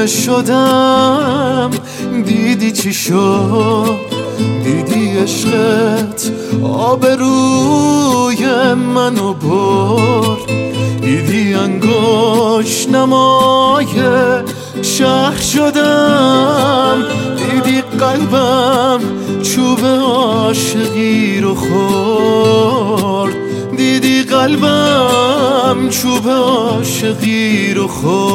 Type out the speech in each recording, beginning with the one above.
دیوونه شدم. دیدی چی شد؟ دیدی عشقت آبروی منو برد. دیدی انگشت نمای شهر شدم. دیدی قلبم چوب عاشقی رو خورد. دیدی قلبم چوب عاشقی رو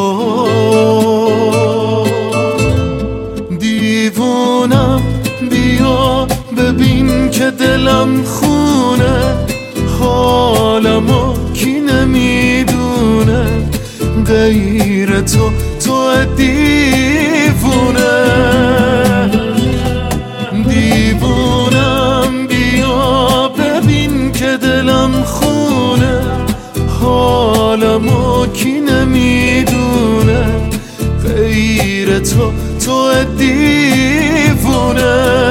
خورد. دیوونم بیا ببین که دلم خونه، حالمو کی نمیدونه غیر تو دیوونه. دیوونم بیا ببین که دلم خونه، حالمو کی نمیدونه غیر تو دیوونه.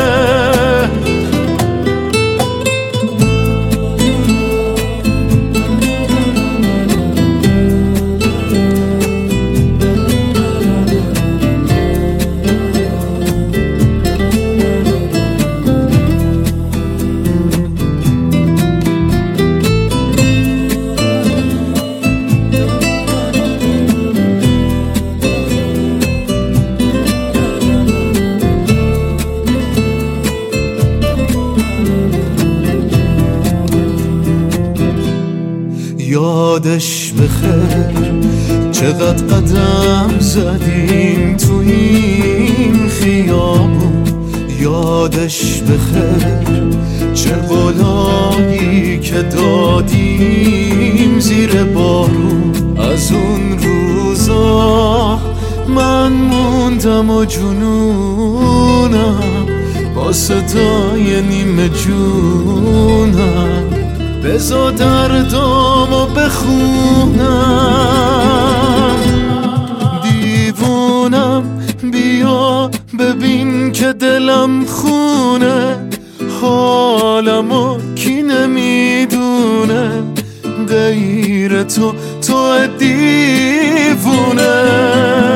یادش بخیر چقدر قدم زدیم تو این خیابون. یادش بخیر چه قولایی که دادیم زیر بارون. از اون روزا من موندم و جنونم با صدای نیمه جونم. بذار دردامو بخونم. دیوونم بیا ببین که دلم خونه، حالمو کی نمیدونه غیر تو دیوونه.